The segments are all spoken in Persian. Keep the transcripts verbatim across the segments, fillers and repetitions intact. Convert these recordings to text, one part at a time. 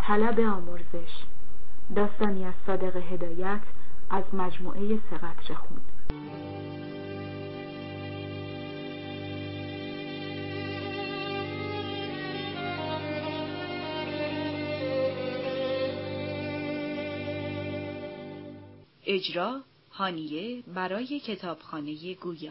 طلب آمرزش، داستانی از صادق هدایت از مجموعه سه قطره خون. اجرا هانیه برای کتابخانه گویا.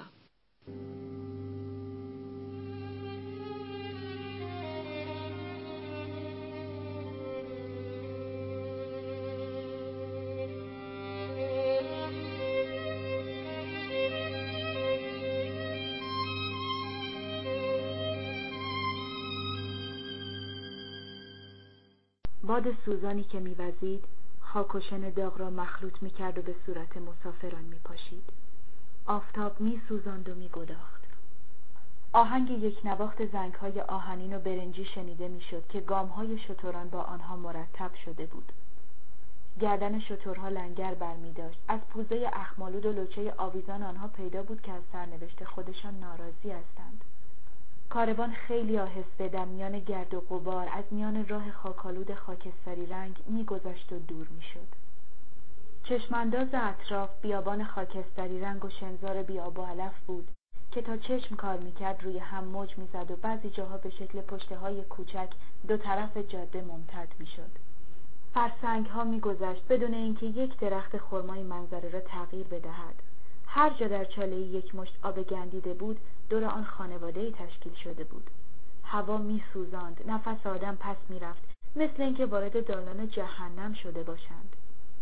باد سوزانی که می‌وزید خاک و شن داغ را مخلوط می‌کرد و به صورت مسافران می‌پاشید. آفتاب می‌سوزاند و می‌گداخت. آهنگ یک نواخت زنگ‌های آهنین و برنجی شنیده می‌شد که گام‌های شتران با آنها مرتب شده بود. گردن شترها لنگر برمی‌داشت. از پوزه اخمالود و لوچه آویزان آنها پیدا بود که از سرنوشت خودشان ناراضی هستند. کاروان خیلی آهسته در میان گرد و غبار از میان راه خاکالود خاکستری رنگ می‌گذشت و دور می‌شد. چشمانداز اطراف بیابان خاکستری رنگ و شنزار بی‌آب و علف بود که تا چشم کار می‌کرد روی هم موج می‌زد و بعضی جاها به شکل پشته‌های کوچک دو طرف جاده ممتد می‌شد. فرسنگ‌ها می‌گذشت بدون اینکه یک درخت خرمای منظره را تغییر بدهد. هر جا در چاله‌ای یک مشت آب گندیده بود دور آن خانواده‌ای تشکیل شده بود. هوا می‌سوزاند، نفس آدم پس می‌رفت، مثل اینکه وارد دالان جهنم شده باشند.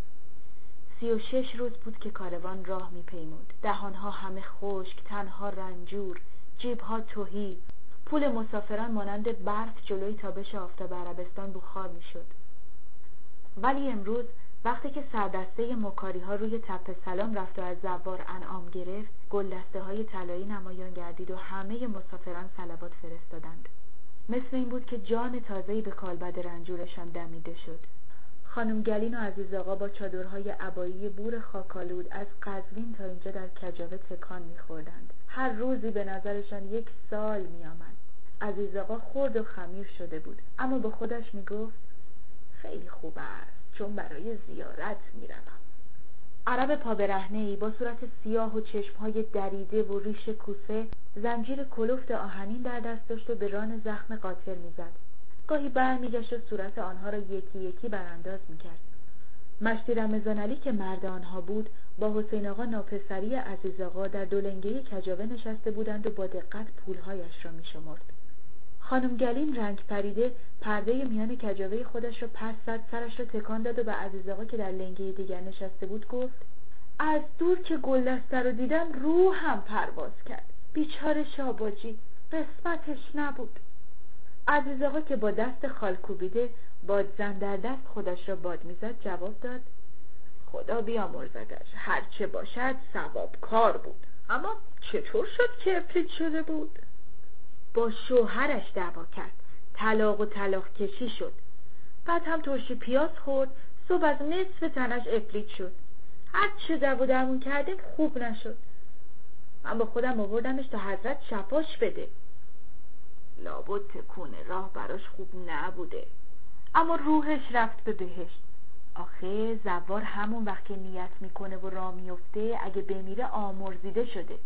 سی و شش روز بود که کاروان راه می‌پیمود. دهانها همه خشک، تنها رنجور، جیب‌ها تهی. پول مسافران مانند برف جلوی تابش آفتاب عربستان بخار می‌شد. ولی امروز وقتی که سردسته مکاری‌ها روی تپه سلام رفت و از زوار انعام گرفت، گلدسته‌های طلایی نمایان گردید و همه مسافران صلوات فرستادند. مثل این بود که جان تازه‌ای به کالبد رنجورشان دمیده شد. خانم گلین و عزیز آقا با چادرهای عبایی بور خاکالود از قزوین تا اینجا در کجاوه تکان می‌خوردند. هر روزی به نظرشان یک سال می‌آمد. عزیز آقا خرد و خمیر شده بود، اما به خودش می‌گفت خیلی خوب است، چون برای زیارت میروم. عرب پا برهنه‌ای با صورت سیاه و چشمهای دریده و ریش کوسه زنجیر کلفت آهنین در دست داشت و به ران زخم قاتل میزد. گاهی برمیگشت و صورت آنها را یکی یکی برانداز میکرد. مشتی رمضان علی که مرد آنها بود با حسین آقا ناپسری عزیز آقا در دولنگه کجاوه نشسته بودند و با دقت پولهایش را میشمرد. خانم گلین رنگ پریده پرده میان کجاوه خودش را پس زد، سرش را تکان داد و به عزیز آقا که در لنگه دیگر نشسته بود گفت از دور که گلدسته رو دیدم روحم پرواز کرد. بیچاره شاباجی، قسمتش نبود. عزیز آقا که با دست خال کوبیده بادزن در دست خودش را باد میزد جواب داد خدا بیامرزدش، هرچه باشد ثواب کار بود. اما چطور شد که افلیت شده بود؟ با شوهرش دعوا کرد، طلاق و طلاق کشی شد. بعد هم ترشی پیاز خورد، صبح از نصف تنش افلیت شد. هر چه دو و درمون کردیم خوب نشد. من با خودم آوردمش تا حضرت شفاش بده. لابد تکون راه براش خوب نبوده، اما روحش رفت به بهشت. آخه زوار همون وقت که نیت میکنه و راه میفته اگه بمیره آمرزیده شده.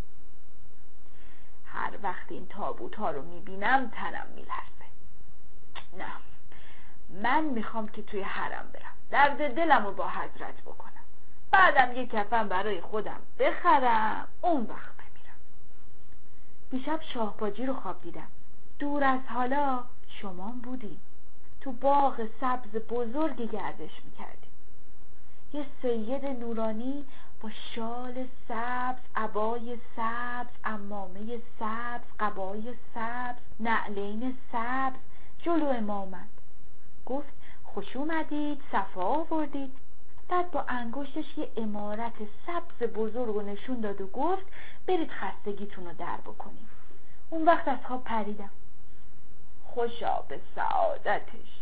هر وقت این تابوت ها رو میبینم تنم میلرزه. نه، من میخوام که توی حرم برم، درد دلم رو با حضرت بکنم، بعدم یه کفن برای خودم بخرم، اون وقت بمیرم. دیشب شاهباجی رو خواب دیدم. دور از حالا شمام بودی، تو باغ سبز بزرگی گردش میکردی. یه سید نورانی با شال سبز، عبای سبز، عمامه سبز، قبای سبز، نعلین سبز جلو ما آمد. گفت خوش اومدید، صفا آوردید. بعد با انگشتش یه عمارت سبز بزرگ رو نشون داد و گفت برید خستگیتون رو در بکنید. اون وقت از خواب پریدم. خوشا به سعادتش.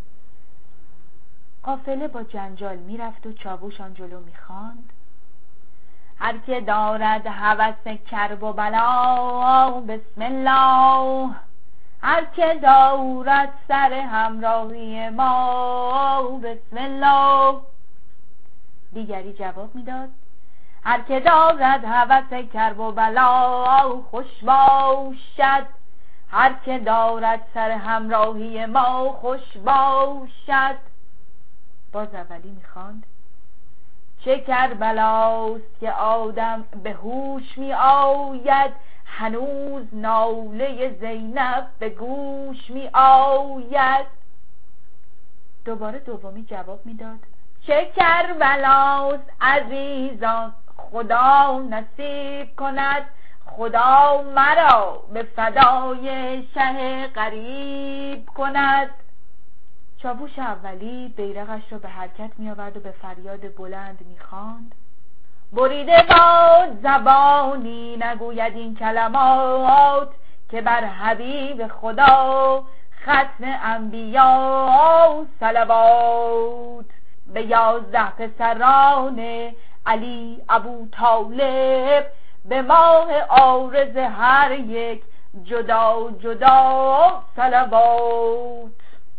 قافله با جنجال میرفت و چاووش آن جلو میخواند هر که دارد هوس کرب و بلا بسم الله، هر که دارد سر همراهی ما بسم الله. دیگری جواب میداد هر که دارد هوس کرب و بلا خوش باشد. هر که دارد سر همراهی ما خوش باشد. باز اولی میخواند چه کربلاست که آدم به هوش می آید. هنوز ناله زینب به گوش می آید. دوباره دومی جواب میداد چه کربلاست عزیزان خدا نصیب کند. خدا مرا به فدای شه غریب کند. چاووش اولی بیرقش را به حرکت می آورد و به فریاد بلند می خواند بریده باد زبانی نگوید این کلمات که بر حبیب خدا ختم انبیا صلوات. به یازده پسران علی ابو طالب به ماه عارض هر یک جدا جدا صلوات.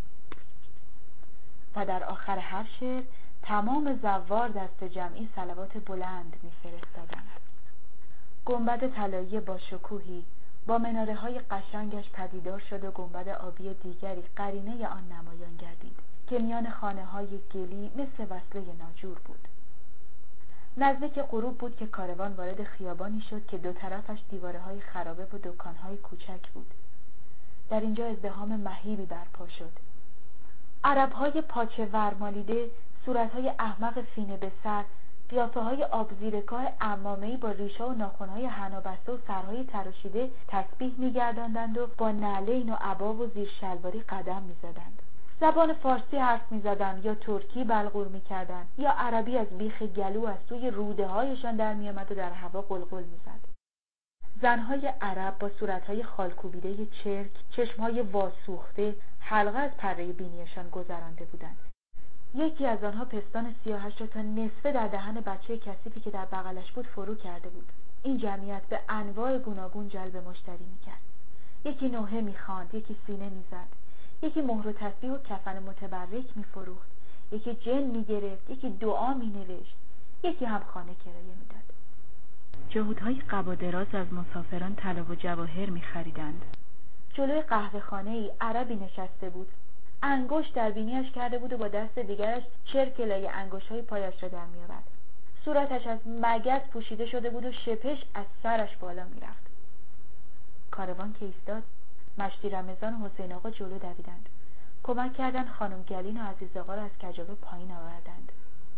و در آخر هر شعر تمام زوار دست جمعی صلوات بلند می‌فرستادند. گنبد طلایی با شکوهی با مناره های قشنگش پدیدار شد و گنبد آبی دیگری قرینه آن نمایان گردید که میان خانه های گلی مثل وصله ناجور بود. نزدیک غروب بود که کاروان وارد خیابانی شد که دو طرفش دیواره های خرابه و دکان های کوچک بود. در اینجا ازدحام مهیبی برپا شد. عرب های پاچه ورمالیده، صورت های احمق فینه به سر، قیافه های آبزیرکاه عمامه‌ای با ریشه و ناخن‌های حنا بسته و سرهای تراشیده تسبیح می‌گرداندند و با نعلین و عبا و زیر شلواری قدم می‌زدند. زبان فارسی حرف می‌زدند یا ترکی بلغور می‌کردند یا عربی از بیخ گلو از توی روده‌هایشان در می‌آمد و در هوا قلقل می‌زد. زن‌های عرب با صورت‌های خالکوبیده چرک، چشم‌های واسوخته، حلقه از پره بینیشان گذرانده بودند. یکی از آنها پستان سیاهش را تا نصفه در دهن بچه کثیفی که در بغلش بود فرو کرده بود. این جمعیت به انواع گوناگون جلب مشتری می‌کرد. یکی نوحه می‌خواند، یکی سینه می‌زد، یکی مهر و تسبیح و کفن متبرک می‌فروخت، یکی جن می‌گرفت، یکی دعا می‌نوشت، یکی هم خانه کرایه می‌داد. جهودهای قبا دراز از مسافران طلا و جواهر می‌خریدند. جلوی قهوه‌خانه‌ای عربی نشسته بود. انگشت در بینیش کرده بود و با دست دیگرش چرک لای انگشت‌های پایش را در می‌آورد. صورتش از مگس پوشیده شده بود و شپش از سرش بالا می‌رفت. کاروان که ایستاد، مشتی رمضان و حسین آقا جلو دویدند. کمک کردند خانم گلین و عزیز آقا را از کجاوه پایین آوردند.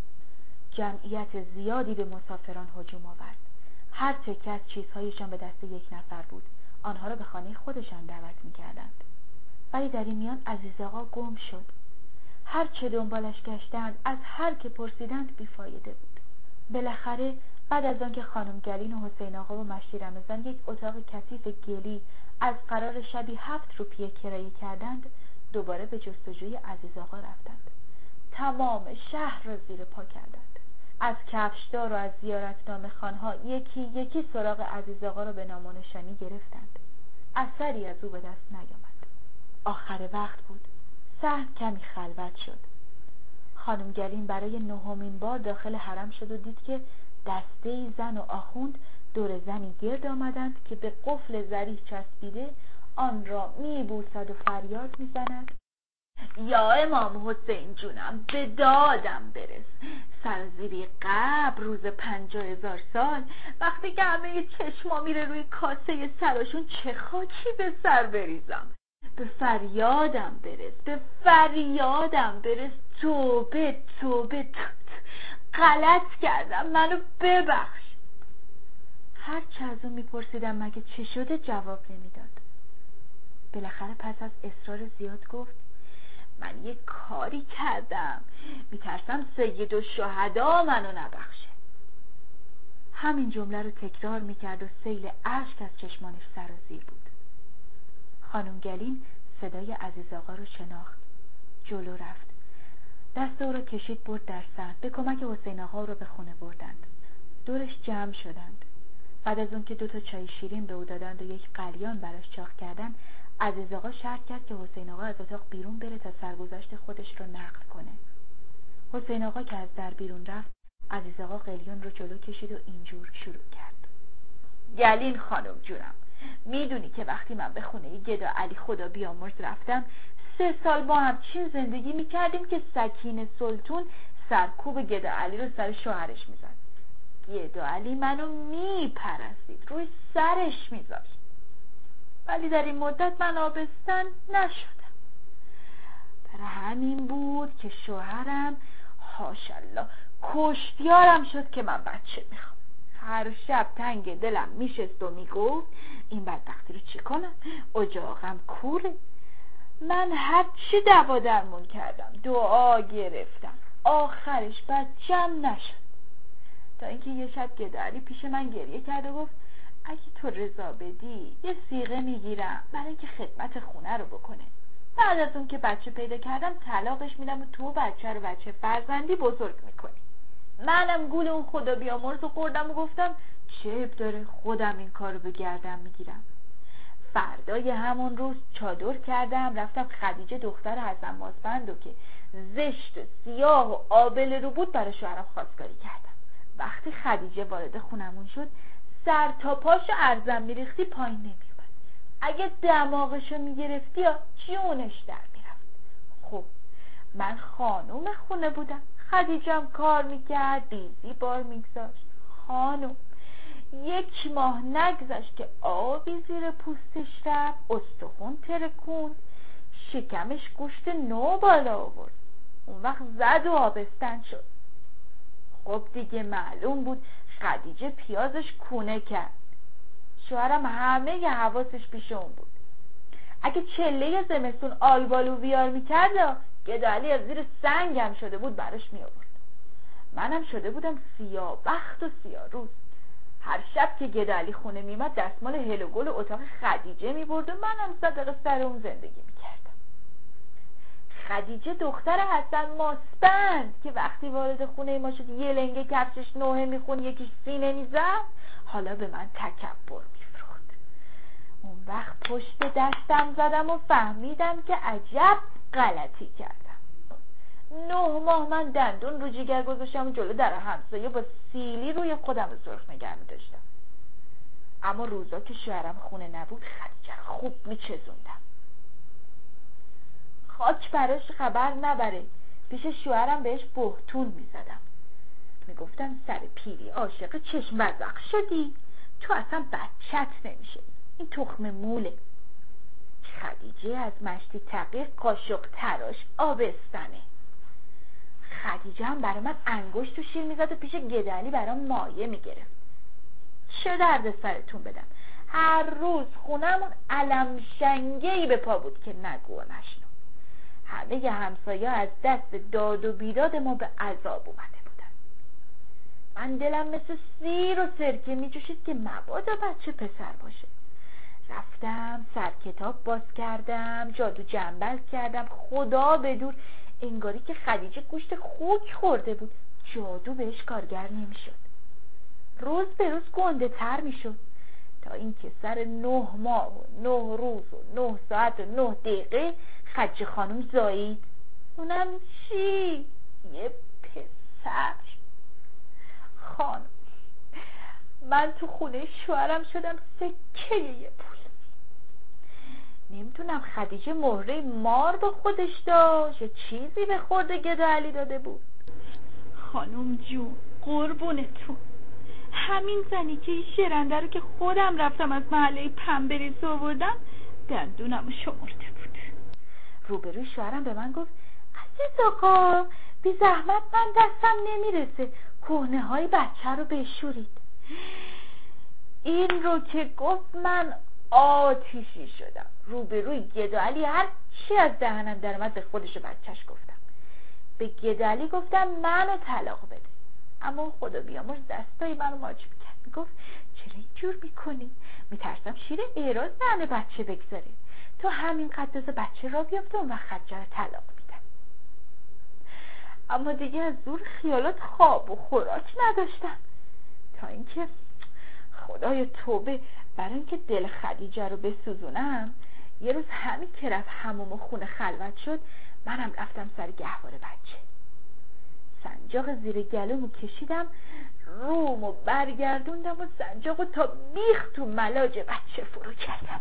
جمعیت زیادی به مسافران هجوم آورد. هر تکه از چیزهایشان به دست یک نفر بود. آنها را به خانه خودشان دعوت می‌کردند. ولی در این میان عزیز آقا گم شد. هر چه دنبالش گشتند، از هر که پرسیدند بیفایده بود. بالاخره بعد از آنکه خانم گلین و حسین آقا و مشتی رمضان یک اتاق کثیف گلی از قرار شبی هفت روپیه کرایه کردند، دوباره به جستجوی عزیز آقا رفتند. تمام شهر را زیر پا کردند. از کفشدار و از زیارتنامه خانها یکی یکی سراغ عزیز آقا را به نام و نشانی گرفتند. اثری از او به دست نیامد. آخر وقت بود. صحن کمی خلوت شد. خانم گلین برای نهمین بار داخل حرم شد و دید که دسته زن و آخوند دور زنی گرد آمدند که به قفل زریح چسبیده آن را میبوسد و فریاد میزند: یا امام حسین جونم، به دادم برس. سرزیری قبر روز پنجاه هزار سال وقتی که همه چشما میره روی کاسه سرشون چه خاکی به سر بریزم. به فریادم برس، به فریادم برس. توبه توبه غلط کردم، منو ببخش. هر چه از اون میپرسیدم مگه چه شده جواب نمیداد. بالاخره پس از اصرار زیاد گفت: من یه کاری کردم، میترسم سید الشهدا منو نبخشه. همین جمله رو تکرار میکرد و سیل اشک از چشمانش سرازیر بود. خانم گلین صدای عزیز آقا رو شناخت. جلو رفت. دست او رو کشید برد در صحن. به کمک حسین آقا رو به خونه بردند. دورش جمع شدند. بعد از اون که دو تا چای شیرین به او دادند و یک قلیان براش چاق کردن، عزیز آقا شرط کرد که حسین آقا از اتاق بیرون بره تا سرگذشت خودش رو نقل کنه. حسین آقا که از در بیرون رفت، عزیز آقا قلیون رو جلو کشید و اینجور شروع کرد: گلین خانم جونم، میدونی که وقتی من به خونه گدا علی خدا بیامرز رفتم، سه سال با هم چین زندگی میکردیم که سکینه سلطون سرکوب گدا علی رو سر شوهرش میزد. گدا علی منو میپرستید، روی سرش میذاشت، ولی در این مدت من آبستن نشدم. برای همین بود که شوهرم حاشالله کشتیارم شد که من بچه میخوام. هر شب تنگ دلم میشست و میگفت این بدبختی رو چی کنم؟ اجاقم کوره. من هر چی دوا درمون کردم، دعا گرفتم، آخرش بچه‌م نشد. تا اینکه یه شب گدا علی پیش من گریه کرد و گفت اگه تو رضا بدی یه صیغه میگیرم برای اینکه خدمت خونه رو بکنه. بعد از اون که بچه پیدا کردم طلاقش میدم و تو بچه رو بچه فرزندی بزرگ میکنی. منم گول اون خدا بیامرز و خوردم و گفتم چه عیب داره، خودم این کارو به گردم میگیرم. فردای همون روز چادر کردم رفتم خدیجه دختر حسن ماسبندو که زشت و سیاه و آبله رو بود برای شوهرم خواستگاری کردم. وقتی خدیجه وارد خونمون شد، سر تا پاشو ارزم میریختی پایین نمیومد. اگه دماغشو میگرفتی یا جونش در میرفت. خب من خانوم خونه بودم، خدیجه هم کار میکرد، بیزی بار میگذاشت. خانوم یک ماه نگذشت که آبی زیر پوستش رفت، استخون ترکوند، شکمش گوشت نو بالا آورد. اون وقت زد و آبستن شد. خب دیگه معلوم بود خدیجه پیازش کونه کرد. شوهرم همه ی حواسش پیش اون بود. اگه چله زمستون آلبالو بیار میکرد، گدا علی از زیر سنگم شده بود براش می آورد. منم شده بودم سیاه بخت و سیاه روز. هر شب که گدا علی خونه میمد دستمال هل و گل اتاق خدیجه میبرد و منم صدق سر اون زندگی میکردم. خدیجه دختر حسن ماسبند که وقتی وارد خونه ما شد یه لنگه کفشش نوحه میخون یکیش سینه میزد، حالا به من تکبر میفروخت. اون وقت پشت دستم زدم و فهمیدم که عجب غلطی کردم. نه ماه من دندون رو جگر گذاشتم و جلو در همسایه با سیلی روی خودم سرخ نگه می‌داشتم. اما روزا که شوهرم خونه نبود خدیجه رو خوب میچزوندم. خاک براش خبر نبره. پیش شوهرم بهش بهتون میزدم. میگفتم سر پیری عاشق چشم وزق شدی، تو اصلا بچت نمیشه، این تخم موله. خدیجه از مشتی تقیق قاشق تراش آبستنه. خدیجه هم برای من انگشت و شیر میزد و پیش گدا علی برام مایه میگرفت. چه درد سرتون بدم، هر روز خونمون علم شنگهی به پا بود که نگو و نشنو. همه ی همسایه از دست داد و بیداد ما به عذاب اومده بودن. من دلم مثل سیر و سرکه میجوشید که مبادا بچه پسر باشه. رفتم سر کتاب باز کردم، جادو جنبل کردم، خدا بدور انگاری که خدیجه گوشت خوک خورده بود، جادو بهش کارگر نمیشد. روز به روز گنده تر میشد تا اینکه سر نه ماه و نه روز و نه ساعت و نه دقیقه خدیجه خانم زایید. اونم چی؟ یه پسر. خانم من تو خونه شوهرم شدم سکه یه پول. نمیتونم خدیجه مهره مار با خودش داشت یا چیزی به خورده گدا علی داده بود. خانم جون قربونتون، همین زنی که این شرنده رو که خودم رفتم از محله پنبریز آوردم دندونم شمرده بود. روبروی شوهرم به من گفت عزیز آقا بی زحمت من دستم نمیرسه، کهنه های بچه رو بشورید. این رو که گفت من آتیشی شدم. روبروی گدا علی هر چی از دهنم در اومد به خودش و بچهش گفتم. به گدا علی گفتم منو طلاق بده، اما خدا بیامرز دستای منو ماچ میکرد. میگفت چرا اینجور میکنی؟ میترسم شیر ایراز دهن بچه بگذاره، تو همین قدس بچه را بیافته اون وقت خدیجه رو طلاق میدم. اما دیگه از دور خیالات خواب و خوراک نداشتم تا اینکه خدای توبه، برای اینکه دل خدیجه رو بسوزونم یه روز همین که رفت حموم و خونه خلوت شد، منم رفتم سر گهواره بچه. سنجاق زیر گلومو کشیدم، رومو برگردوندم و سنجاقو تا بیخ تو ملاج بچه فرو کردم.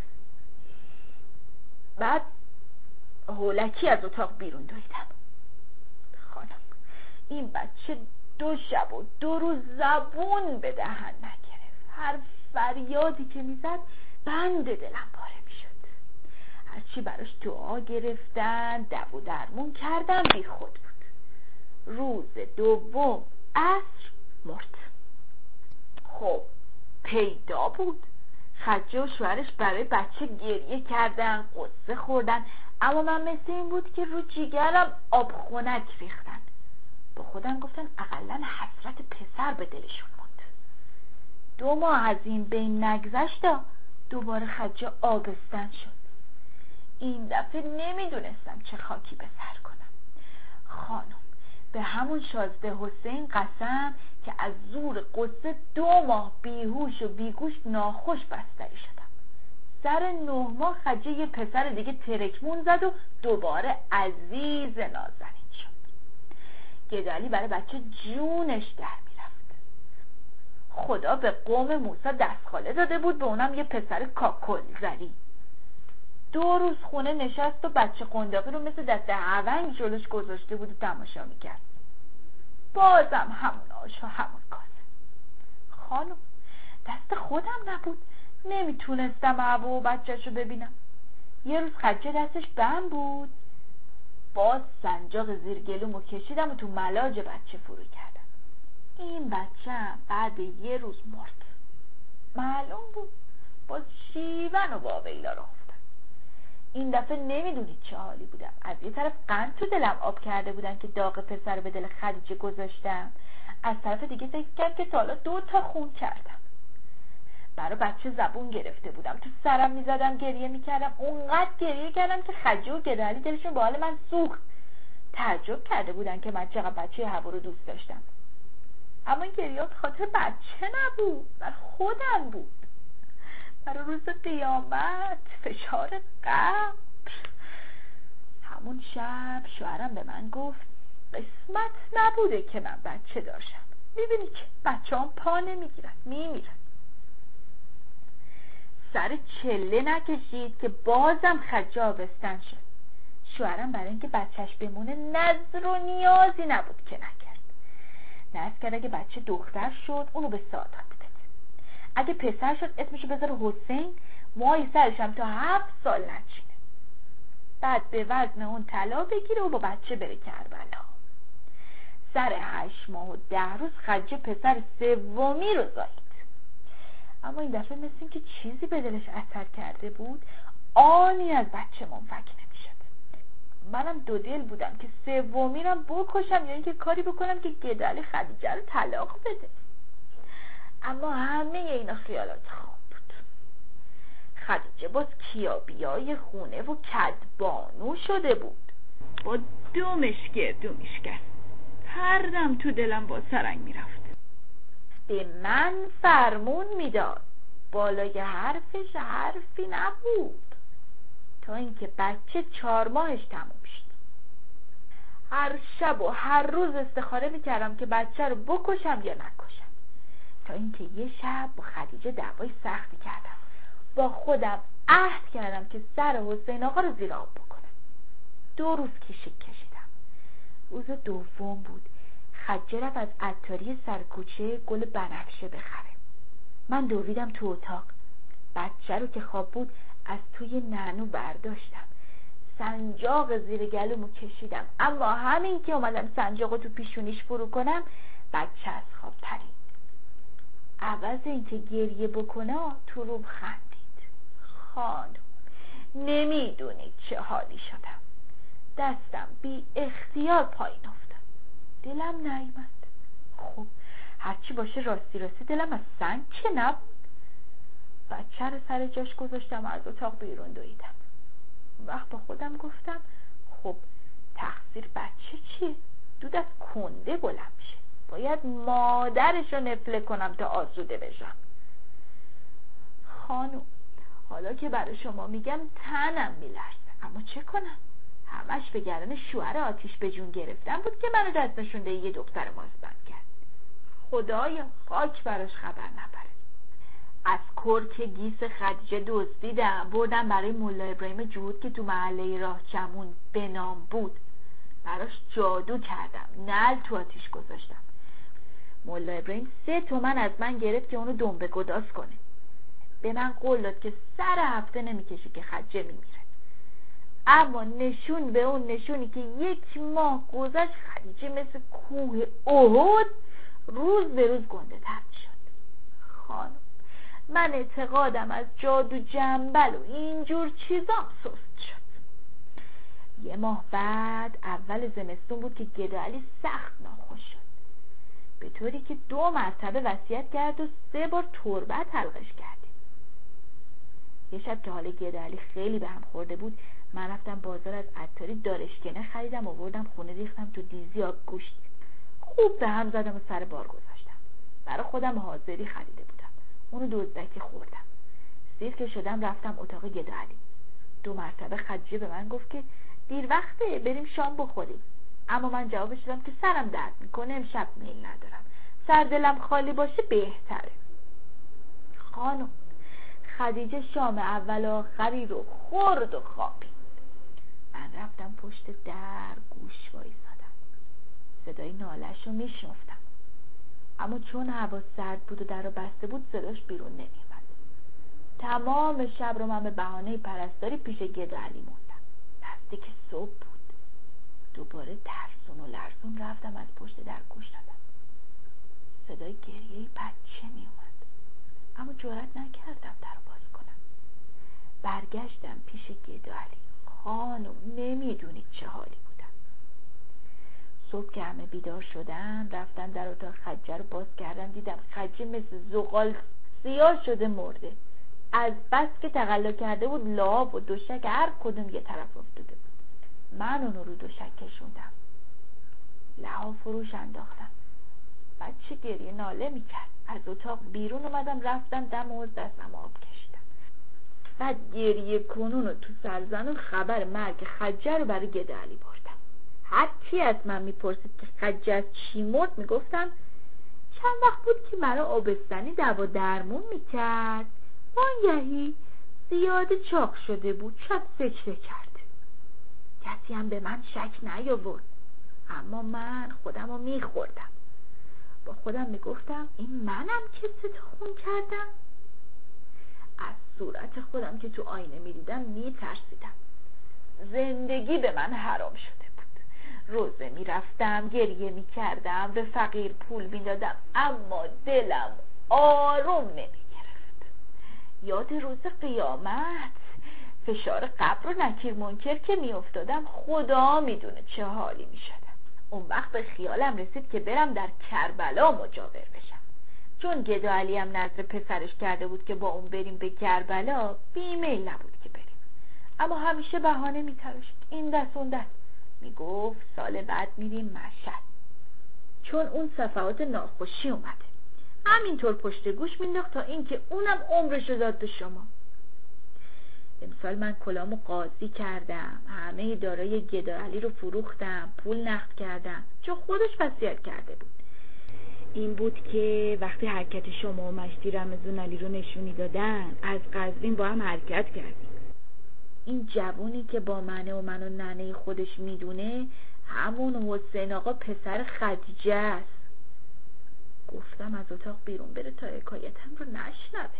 بعد هولکی از اتاق بیرون دویدم. خانم، این بچه دو شب و دو روز زبون به دهن نگرفت. هر فریادی که میزد بند دلم پاره میشد. هرچی براش دعا گرفتن، دو و درمون کردم، بی خود بود. روز دوم عصر مرد. خب پیدا بود خدیجه و شوهرش برای بچه گریه کردن، قصه خوردن، اما من مثل این بود که رو جیگرم آب خنک ریختن. با خودم گفتن اقلن حسرت پسر به دلشون موند. دو ماه از این بین نگذشت، دوباره خدیجه آبستن شد. این دفعه نمیدونستم چه خاکی به سر کنم. خانم، به همون شازده حسین قسم که از زور قصه دو ماه بیهوش و بیگوش ناخوش بستری شدم. سر نه ماه خدیجه یه پسر دیگه ترکمون زد و دوباره عزیز نازنین شد. گدالی برای بچه جونش در میرفت. خدا به قوم موسی دستخاله داده بود، به اونم یه پسر کاکل زری. دو روز خونه نشست و بچه قنداقی رو مثل دست هونگ جلوش گذاشته بود و تماشا میکرد. بازم همون آش و همون کاسه. خانم، دست خودم نبود، نمیتونستم عبو و بچه‌شو ببینم. یه روز خدیجه دستش بند بود، باز سنجاق زیر گلومو کشیدم و تو ملاج بچه فرو کردم. این بچه بعد یه روز مرد. معلوم بود باز شیون و واویلا رو افتاد. این دفعه نمیدونید چه حالی بودم. از یه طرف قند تو دلم آب کرده بودن که داغ پسر به دل خدیجه گذاشتم، از طرف دیگه فکر کرد که تا حالا دو تا خون کردم. برای بچه زبون گرفته بودم، تو سرم میزدم، گریه میکردم، اونقدر گریه کردم که خدیجه و گدالی دلشون با حال من سوخت. تعجب کرده بودن که من چقدر بچه هوا رو دوست داشتم. اما این گریات خاطر بچه نبود، بر خودم بود، برای روز قیامت، فشار قبر. همون شب شوهرم به من گفت قسمت نبوده که من بچه داشتم، میبینی که بچه هم پا نمیگیرن، میمیرن. سر چله نکشید که بازم خدیجه آبستن شد. شوهرم برای اینکه بچهش بمونه نظر و نیازی نبود که نکرد. نظر کرد اگه بچه دختر شد اونو به سعادت بده، اگه پسر شد اسمشو بذاره حسین، موهای سرشم تا هفت سال نچینه، بعد به وزن اون طلا بگیره و با بچه بره کربلا. سر هشت ماه و ده روز خدیجه پسر سومی رو زایید. اما این دفعه مثل این که چیزی به دلش اثر کرده بود، آنی از بچه منفک نمیشد. منم دو دل بودم که سومی رو بکشم یا اینکه کاری بکنم که گدالی خدیجه رو طلاق بده. اما همه اینا خیالات خواب بود. خدیجه باز کیابیای خونه و کدبانو شده بود، با دومش گردو میشکست. هر دم تو دلم با سرنگ میرفت. به من فرمون میداد، بالای حرفش حرفی نبود، تا اینکه بچه چهار ماهش تموم شد. هر شب و هر روز استخاره میکردم که بچه رو بکشم یا نکشم، تا اینکه یه شب با خدیجه دعوای سختی کردم. با خودم عهد کردم که سر حسین آقا رو زیر آب بکنم. دو روز کشیک کشیدم. روز دوم بود. خدیجه رفت از عطاری سرکوچه گل بنفشه بخره. من دویدم تو اتاق. بچه رو که خواب بود از توی نعنو برداشتم، سنجاق زیر گلومو کشیدم، اما همین که اومدم سنجاقو تو پیشونیش فرو کنم بچه از خواب پرید. عوض اینکه گریه بکنه تو روم خندید. خانم، نمیدونید چه حالی شدم. دستم بی اختیار پایین افتاد، دلم نیامد. خب هرچی باشه راستی راستی دلم از سنگ که نبود. بچه رو سر جاش گذاشتم و از اتاق بیرون دویدم. وقت با خودم گفتم خب تقصیر بچه چیه؟ دود از کنده بلند میشه، باید مادرش رو نفله کنم تا آسوده بشم. خانم، حالا که برای شما میگم تنم میلرزه، اما چه کنم؟ همش به گردن شوهر آتیش به جون گرفتن بود که منو دست نشونده یه دختر مازبند کرد. خدایا خاک براش خبر نبره. از کرک گیس خدیجه دزدیدم، بردم برای ملا ابراهیم جهود که تو محله راه جمون به نام بود. براش جادو کردم، نل تو آتیش گذاشتم. ملا ابراهیم سه تومن از من گرفت که اونو دنبه گداز کنه. به من قول داد که سر هفته نمیکشه که خدیجه میمیره. اما نشون به اون نشونی که یک ماه گذشت خدیجه مثل کوه احد روز به روز گنده تر شد. خانم، من اعتقادم از جادو جنبل و اینجور چیزام سست شد. یه ماه بعد اول زمستون بود که گدا علی سخت ناخوش شد، به طوری که دو مرتبه وصیت کرد و سه بار تربت حلقش کردیم. یه شب که حال گدا علی خیلی به هم خورده بود، من رفتم بازار از عطاری دارشکنه خریدم، آوردم خونه ریختم تو دیزی آب گوشت. خوب به هم زدم و سر بار گذاشتم. برای خودم حاضری خریده بودم، اونو دزدکی خوردم. سیر که شدم رفتم اتاق گدا علی. دو مرتبه خدیجه به من گفت که دیر وقته بریم شام بخوریم، اما من جوابش دادم که سرم درد میکنه، امشب میل ندارم، سر دلم خالی باشه بهتره. خانم، خدیجه شام اول آخری رو خورد و خوابید. من رفتم پشت در گوش وایسادم، صدای نالش رو میشنفتم، اما چون هوا سرد بود و در رو بسته بود صداش بیرون نمیومد. تمام شب رو من به بهانه پرستاری پیش گدا علی موندم. نزدیک صبح بود. دوباره ترسون و لرزون رفتم از پشت در گوش دادم. صدای گریه بچه میومد، اما جرئت نکردم در رو باز کنم. برگشتم پیش گدا علی. خانم، نمیدونید چه حالی بودم. صبح که همه بیدار شدن رفتن در اتاق خدیجه رو باز کردم، دیدم خدیجه مثل زغال سیاه شده مرده. از بس که تقلا کرده بود لعاب و دوشک هر کدوم یه طرف افتاده بود. من اونو رو دوشک کشوندم، لحاف فروش انداختم. بچه گریه ناله میکرد. از اتاق بیرون اومدم، رفتم دم حوض دستم آب کشیدم. بعد گریه کنون و تو سرزنون خبر مرگ خدیجه رو برای گدا علی بردم. هر کی از من میپرسید که خدیجه از چی مرد میگفتم چند وقت بود که مرا آبستنی دوا درمون میکرد، وانگهی زیاده چاق شده بود، شاید سکته کرد. کسی هم به من شک نیاورد، اما من خودم رو میخوردم. با خودم میگفتم این منم که ستخون کردم. از صورت خودم که تو آینه میدیدم میترسیدم. زندگی به من حرام شده بود. روزه میرفتم، گریه میکردم، به فقیر پول میدادم، اما دلم آروم نمیگرفت. یاد روز قیامت، فشار قبر و نکیر منکر که میافتادم خدا میدونه چه حالی میشدم. اون وقت به خیالم رسید که برم در کربلا مجاور بشم. چون گدا علی هم نظر پسرش کرده بود که با اون بریم به کربلا، بیمیل نبود که بریم، اما همیشه بهانه میتراشید، این دست اون دست. میگفت سال بعد میریم مشهد، چون اون صفحات ناخوشی اومده. همینطور پشت گوش مینداخت تا اینکه اونم عمرشو داد به شما. امسال من کلامو قاضی کردم، همه دارای گدا علی رو فروختم، پول نقد کردم، چون خودش وصیت کرده بود. این بود که وقتی حرکت شما و مشتی رمضان علی رو نشونی دادن، از قزوین با هم حرکت کردیم. این جوونی که با منه و منو ننه خودش میدونه همون حسین آقا پسر خدیجه است. گفتم از اتاق بیرون بره تا حکایتم رو نشنوه.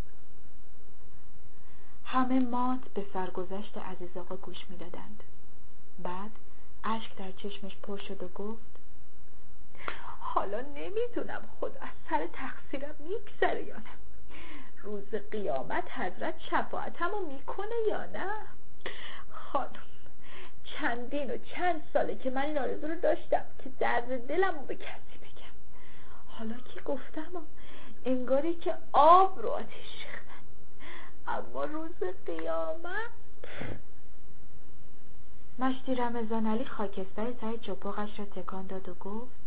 همه مات به سرگذشت عزیز آقا گوش می دادند. بعد اشک در چشمش پر شد و گفت حالا نمیدونم خدا از سر تقصیرم میگذره یا نه. روز قیامت حضرت شفاعتمو میکنه یا نه. خانم، چندین و چند ساله که من این آرزو رو داشتم که درد دلمو به کسی بگم. حالا که گفتم انگاری که آب رو آتش ریختن، اما روز قیامت. مشتی رمضان علی خاکستر سر چپاقش را تکان داد و گفت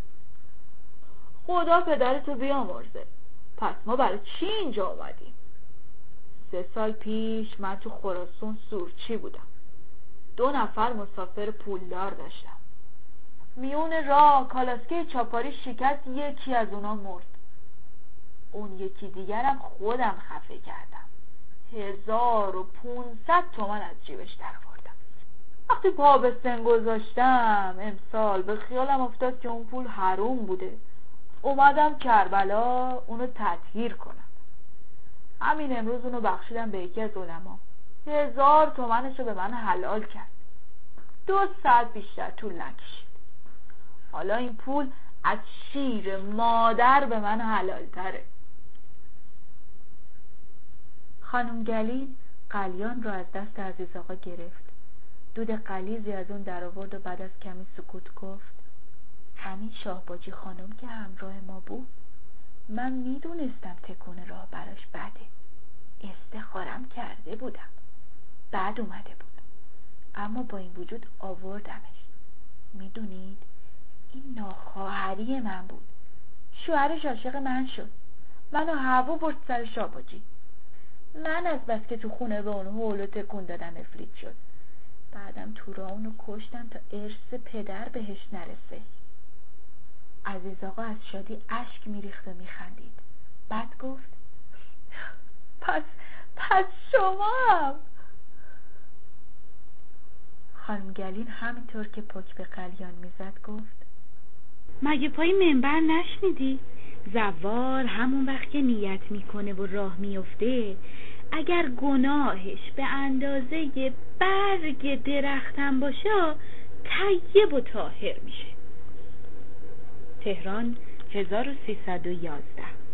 خدا پدرتو بیامرزه، پس ما برای چی اینجا آمدیم؟ سه سال پیش من تو خراسان سورچی بودم. دو نفر مسافر پولدار داشتم. میون راه کالاسکه چاپاری شکست، یکی از اونا مرد. اون یکی دیگرم خودم خفه کردم. هزار و پونصد تومن از جیبش در آوردم. وقتی پا به سن گذاشتم امسال به خیالم افتاد که اون پول حروم بوده. اومدم کربلا اونو تطهیر کنم. همین امروز اونو بخشیدم به یکی از علما. هزار تومنشو به من حلال کرد. دو ساعت بیشتر طول نکشید. حالا این پول از شیر مادر به من حلال تره. خانم گلین قلیان رو از دست عزیز آقا گرفت. دود قلیزی از اون در آورد و بعد از کمی سکوت گفت: همین شاهباجی خانم که همراه ما بود، من میدونستم تکون راه براش بده. استخارم کرده بودم. بعد اومده بود. اما با این وجود آوردمش. میدونید این ناخواهری من بود. شوهرش عاشق من شد. منو هوا برد سر شاهباجی. من از بس که تو خونه به اون هول و تکون دادم افلیت شد. بعدم تو راه اونو کشتم تا ارث پدر بهش نرسه. عزیز آقا از شادی اشک میریخت و میخندید. بعد گفت: پس پس شما هم. خانم گلین همینطور که پک به قلیان میزد گفت: مگه پای منبر نشنیدی؟ زوار همون وقت که نیت میکنه و راه میفته، اگر گناهش به اندازه برگ درختم باشه طیب و طاهر میشه. تهران هزار و سیصد و یازده.